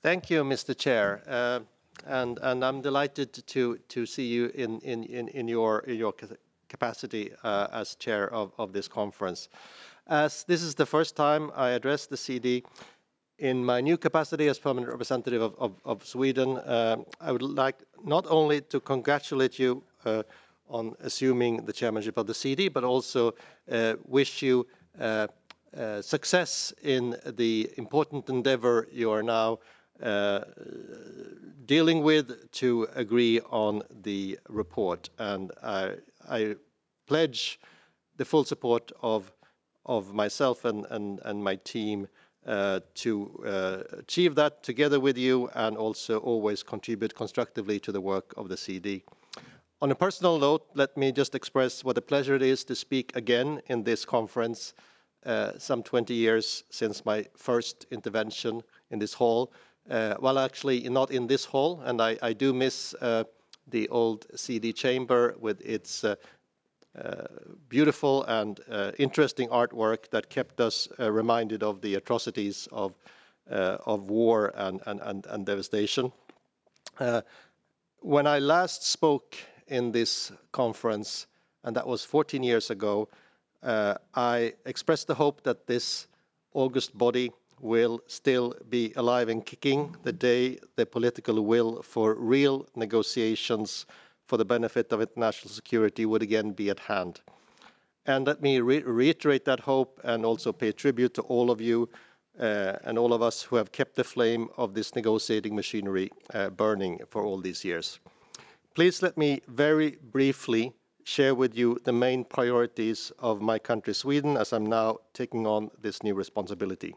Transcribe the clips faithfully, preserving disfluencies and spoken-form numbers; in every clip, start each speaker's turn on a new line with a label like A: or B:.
A: Thank you, Mister Chair, uh, and and I'm delighted to to see you in in in, in your in your capacity uh, as chair of of this conference. As this is the first time I address the C D in my new capacity as permanent representative of of, of Sweden, uh, I would like not only to congratulate you uh, on assuming the chairmanship of the C D, but also uh, wish you uh, uh, success in the important endeavor you are now uh, dealing with to agree on the report. And I, I pledge the full support of, of myself and, and, and my team uh, to uh, achieve that together with you, and also always contribute constructively to the work of the C D. On a personal note, let me just express what a pleasure it is to speak again in this conference, uh, some twenty years since my first intervention in this hall. Uh, well, actually, not in this hall, and I, I do miss uh, the old C D chamber with its uh, uh, beautiful and uh, interesting artwork that kept us uh, reminded of the atrocities of, uh, of war and, and, and, and devastation. Uh, when I last spoke in this conference, and that was fourteen years ago, uh, I expressed the hope that this august body will still be alive and kicking the day the political will for real negotiations for the benefit of international security would again be at hand. And let me re reiterate that hope and also pay tribute to all of you uh, and all of us who have kept the flame of this negotiating machinery uh, burning for all these years. Please let me very briefly share with you the main priorities of my country, Sweden, as I'm now taking on this new responsibility.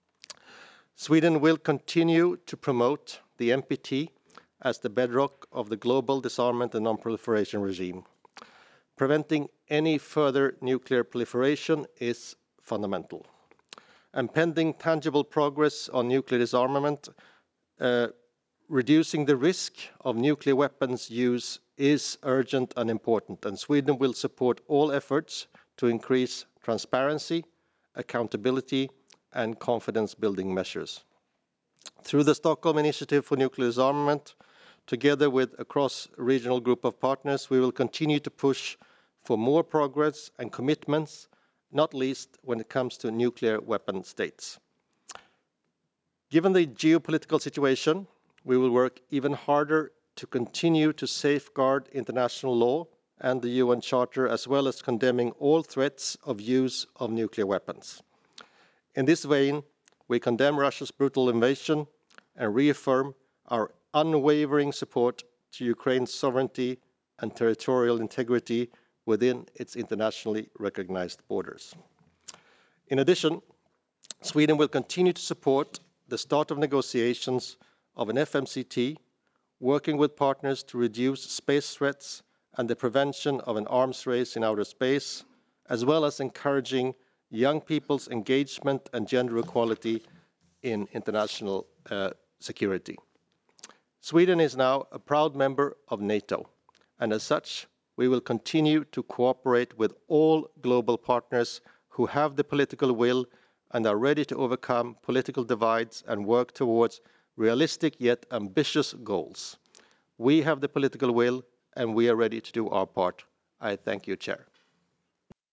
A: Sweden will continue to promote the N P T as the bedrock of the global disarmament and non-proliferation regime. Preventing any further nuclear proliferation is fundamental. And pending tangible progress on nuclear disarmament, uh, reducing the risk of nuclear weapons use is urgent and important, and Sweden will support all efforts to increase transparency, accountability, and confidence-building measures. Through the Stockholm Initiative for Nuclear Disarmament, together with a cross-regional group of partners, we will continue to push for more progress and commitments, not least when it comes to nuclear weapon states. Given the geopolitical situation, we will work even harder to continue to safeguard international law and the U N Charter, as well as condemning all threats of use of nuclear weapons. In this vein, we condemn Russia's brutal invasion and reaffirm our unwavering support to Ukraine's sovereignty and territorial integrity within its internationally recognized borders. In addition, Sweden will continue to support the start of negotiations of an F M C T, working with partners to reduce space threats and the prevention of an arms race in outer space, as well as encouraging young people's engagement and gender equality in international uh, security. Sweden is now a proud member of NATO, and as such, we will continue to cooperate with all global partners who have the political will and are ready to overcome political divides and work towards realistic yet ambitious goals. We have the political will, and we are ready to do our part. I thank you, Chair.